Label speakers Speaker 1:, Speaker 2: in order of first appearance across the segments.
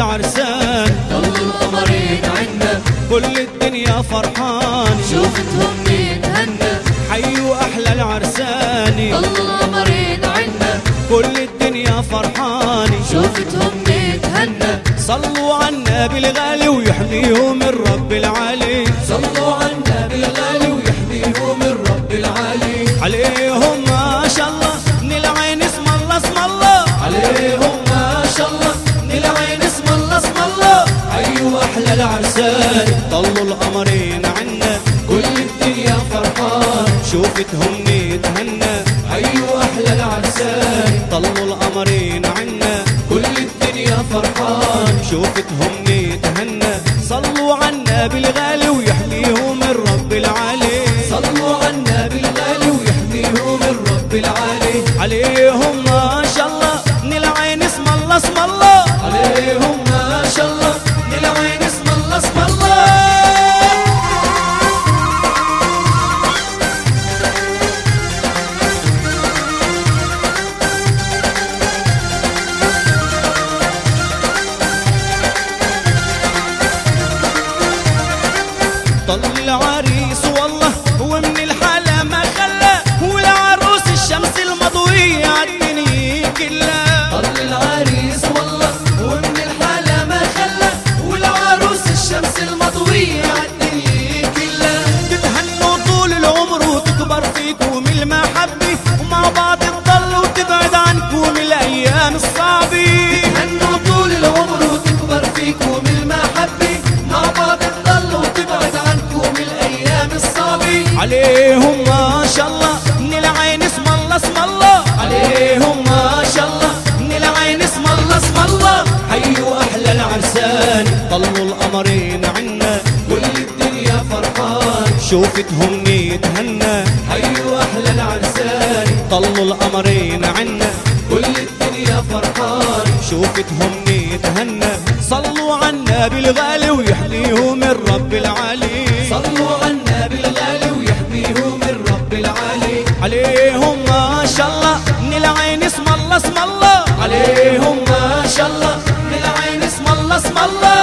Speaker 1: العرسان
Speaker 2: طلوا القمرين عنا
Speaker 1: كل الدنيا فرحان
Speaker 2: شوفتهم نتهنى
Speaker 1: حيوا أحلى العرسان
Speaker 2: طلوا القمرين عنا
Speaker 1: كل الدنيا فرحان
Speaker 2: شوفتهم نتهنى
Speaker 1: صلوا على النبي الغالي ويحميهم من رب العالي
Speaker 2: صلوا على النبي الغالي ويحميهم من رب العالي
Speaker 1: عليهم ما شاء الله نلعين اسم الله اسم الله
Speaker 2: عليهم ما شاء الله نلعين اسم الله اسم الله
Speaker 1: حيوا أحلى العرسان طلوا القمرين عنا
Speaker 2: كل الدنيا فرحان
Speaker 1: شوفتهم نتهنى
Speaker 2: حيوا أحلى العرسان
Speaker 1: طلوا القمرين عنا
Speaker 2: كل الدنيا فرحان
Speaker 1: شوفتهم نتهنى صلوا على النبي الغالي ويحميهم من رب العالي
Speaker 2: صلوا على النبي الغالي ويحميهم من رب العالي
Speaker 1: عليهم ما شاء الله نلعين اسم الله اسم الله
Speaker 2: عليهم ما شاء الله نلعين اسم الله اسم الله
Speaker 1: طل العريس والله ومن الحلا ما خلى والعروس الشمس المضوية عالدنيا كلها
Speaker 2: طل العريس والله ومن الحالة ما خلى والعروس الشمس المضوية عالدنيا كلها
Speaker 1: تتهنوا طول العمر وتكبر فيكم المحبة ومع بعض تضل وتبعد عنكم الأيام الصعبة
Speaker 2: تهنوا طول العمر وتكبر فيكم المحبة مع بعض تضل وتبعد عنكم الأيام الصعبة
Speaker 1: عليهم ما شاء الله نلعين اسم الله اسم الله
Speaker 2: عليهم ما شاء الله نلعين اسم الله اسم الله
Speaker 1: حيوا أحلى العرسان طلوا القمرين عنا
Speaker 2: كل الدنيا فرحان
Speaker 1: شوفتهم نتهنى
Speaker 2: حيوا أحلى العرسان
Speaker 1: طلوا القمرين عنا
Speaker 2: كل الدنيا فرحان
Speaker 1: شوفتهم نتهنى صلوا على النبي الغالي ويحميهم من رب العالي
Speaker 2: صلوا على النبي الغالي ويحميهم من رب العالي
Speaker 1: عليهم ما شاء الله نلعين اسم الله اسم الله
Speaker 2: عليهم ما شاء الله نلعين اسم الله اسم الله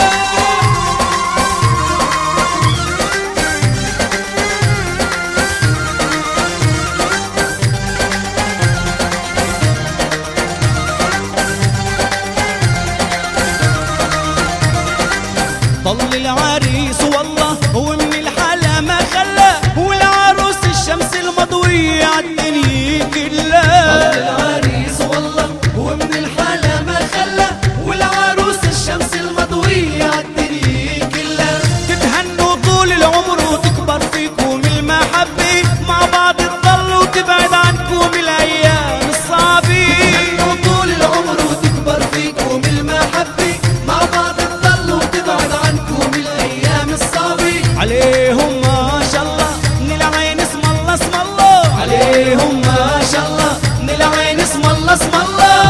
Speaker 1: طل العريس والله ومن الحلا ما خلى والعروس الشمس المضوية عالدنيا كلها
Speaker 2: العريس والله ومن الحالة ما خلى والعروس الشمس المضوية عالدنيا كلها
Speaker 1: تتهنوا طول العمر وتكبر فيكم المحبة مع بعض تضل وتبعد عنكم الأيام الصعبة
Speaker 2: تهنوا طول العمر وتكبر فيكم المحبة مع بعض تضل وتبعد عنكم الأيام الصعبة
Speaker 1: عليهم ما شاء الله نلعين اسم الله اسم الله
Speaker 2: عليهم ما شاء الله نلعين اسم الله اسم الله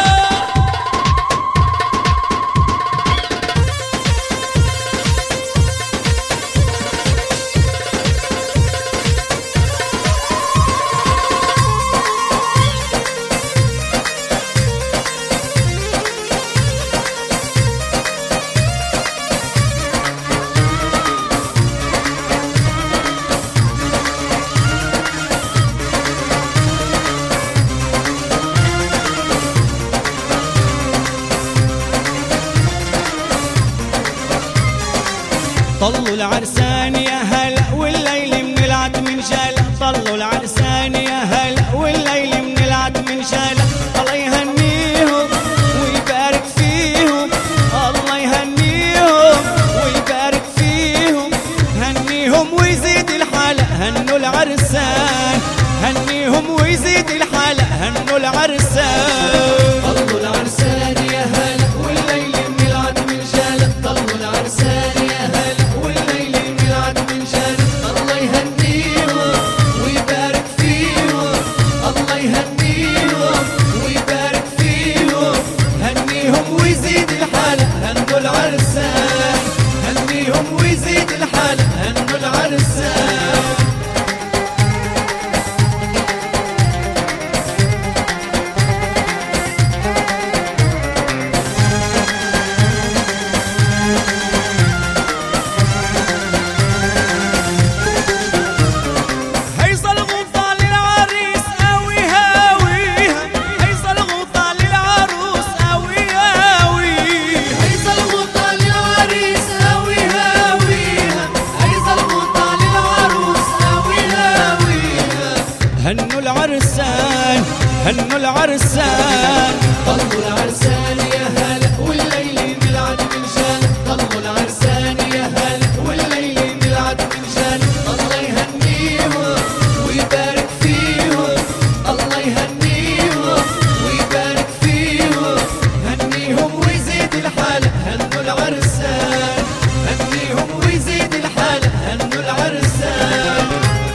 Speaker 1: طلوا العرسان يا هلا والليل من العتم شالة طلوا العرسان يا هلا والليل من العتم شالة الله يهنيهم ويبارك فيهم الله يهنيهم ويبارك فيهم هنيهم ويزيد الحالة هنوا العرسان هنيهم ويزيد الحالة هنوا العرسان
Speaker 2: طلوا العرسان يا هلا والليل من العتم شالة طلوا العرسان يا هلا والليل من العتم شالة الله يهنيهم ويبارك فيهم الله يهنيهم ويبارك فيهم
Speaker 1: هنيهم ويزيد الحالة هنوا العرسان هنيهم ويزيد الحالة هنوا العرسان هنوا العرسان.
Speaker 2: طلوا العرسان يا هلا والليل ملعب من جاله، طلوا العرسان يا هلا والليل ملعب من جاله. الله يهنيهم ويبارك فيهم، الله يهنيهم ويبارك فيهم، هنيهم ويزيد الحالة. هنوا العرسان، هنيهم ويزيد الحالة. هنوا العرسان.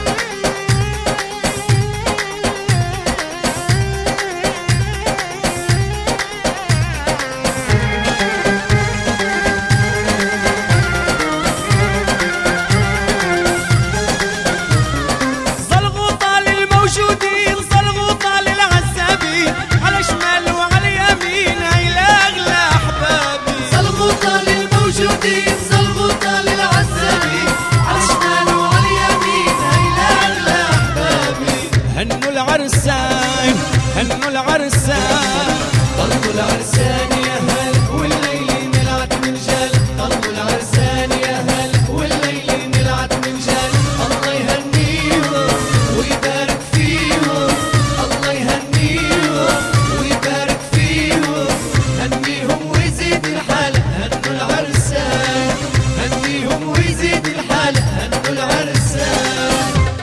Speaker 1: هنوا العرسان.
Speaker 2: طلوا العرسان يا هلا والليل ملعب من جاله، طلوا العرسان يا هلا والليل ملعب من جاله. الله يهنيهم ويبارك فيهم، الله يهنيهم ويبارك فيهم، هنيهم ويزيد الحالة. هنوا العرسان، هنيهم ويزيد الحالة. هنوا العرسان.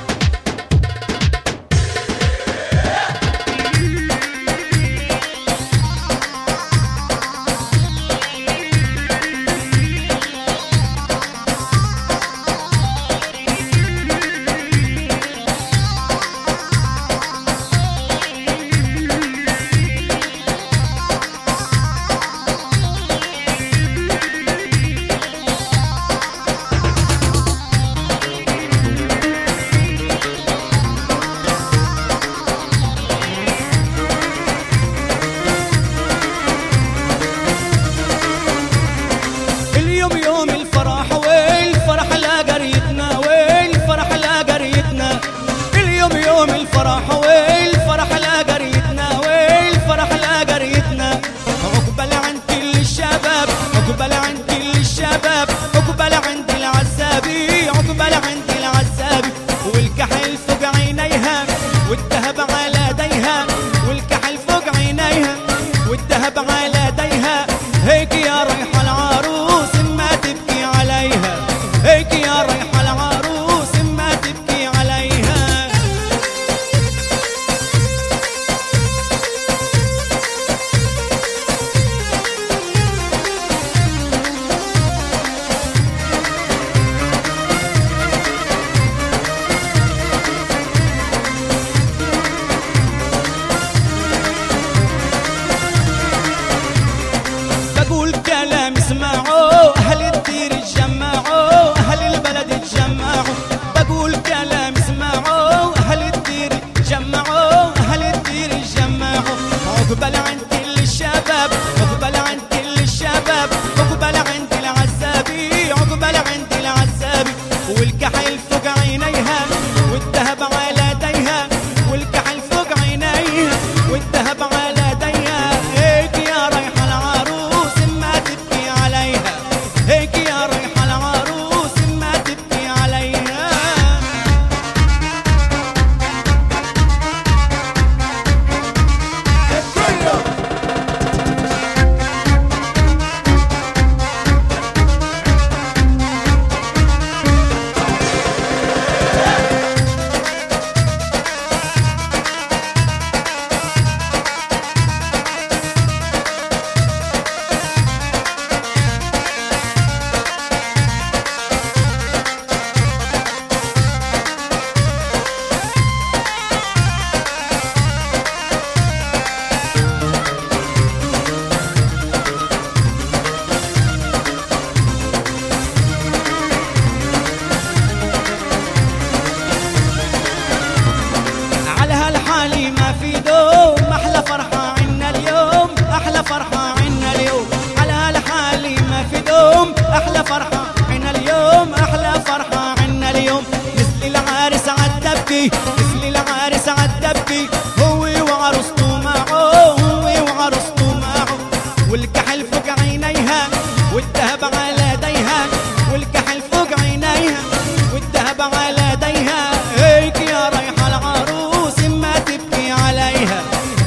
Speaker 1: عقبال عند العزابي، عقبال عند العزابي، والكحل فوق عينيها والذهب على ديها، والكحل فوق عينيها والذهب على ديها. هيك يا ريحة العروس ما تبكي عليها، هيك يا ريحة العروس ما تبكي عليها. بقول كلام اسمعوا أهل الدير اتجمعوا، أهل البلد اتجمعوا. بقول كلام اسمعوا أهل الدير اتجمعوا، أهل الدير اتجمعوا. عقبال عند كل الشباب، عقبال عند كل الشباب، عقبال عند العزابي، عقبال عند العزابي، والكحل فوق عينيها والذهب على ديها، والكحل فوق عينيها والذهب على ديها. هيك يا ريحة العروس ما تبكي عليها، هيك يا ريحة العروس ما تبكي عليها.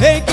Speaker 1: هيك